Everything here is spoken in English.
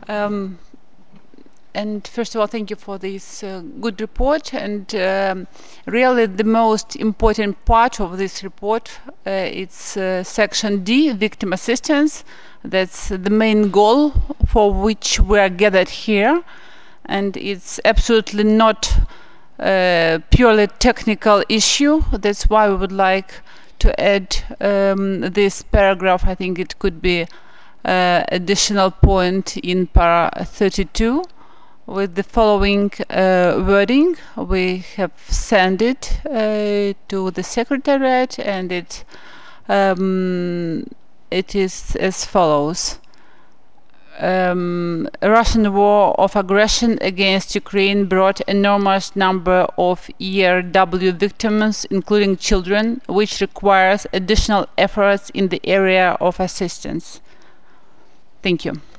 And first of all, thank you for this good report. And really, the most important part of this report it's section D, victim assistance. That's the main goal for which we are gathered here, and it's absolutely not a purely technical issue. That's why we would like to add this paragraph. I think it could be additional point in para 32 with the following wording. We have sent it to the Secretariat, and it is as follows. Russian war of aggression against Ukraine brought enormous number of ERW victims, including children, which requires additional efforts in the area of assistance. Thank you.